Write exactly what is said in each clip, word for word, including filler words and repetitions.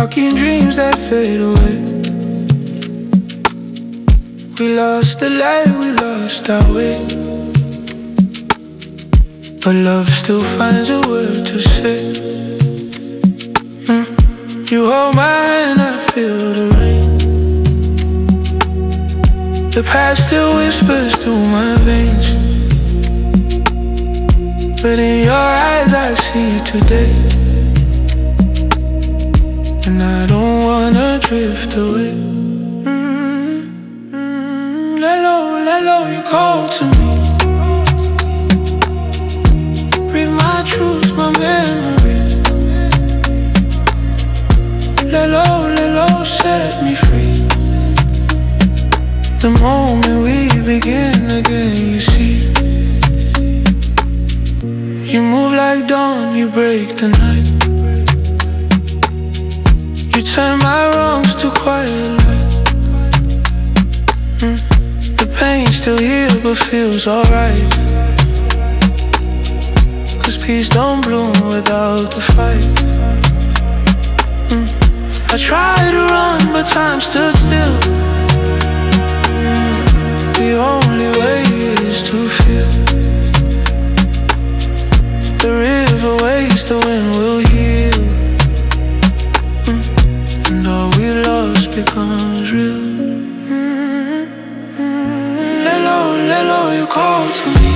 broken dreams that fade away. We lost the light, we lost our way, but love still finds a word to say. mm. You hold my hand, I feel the rain. The past still whispers through my veins, but in your eyes I see today. And I don't wanna drift away. mm-hmm. Let low, let low, you call to me. Breathe my truth, my memory. Let low, let low, set me free. The moment we begin again, you see. You move like dawn, you break the night. You turn my wrongs to quiet light. mm. The pain still here but feels alright, 'cause peace don't bloom without the fight. mm. I tried to run but time stood still. mm. The only way is to feel. The river waits, the wind will heal. mm. And all we lost becomes real. mm-hmm. Let low, let low, you call to me.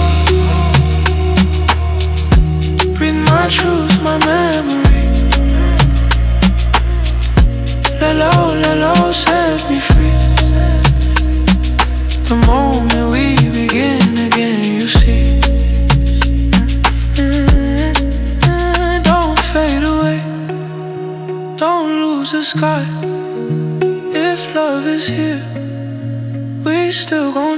Breathe my truth, my memory. Let low, let low, set me free. The moment we begin again, you see. Don't lose the sky. If love is here, we still gon'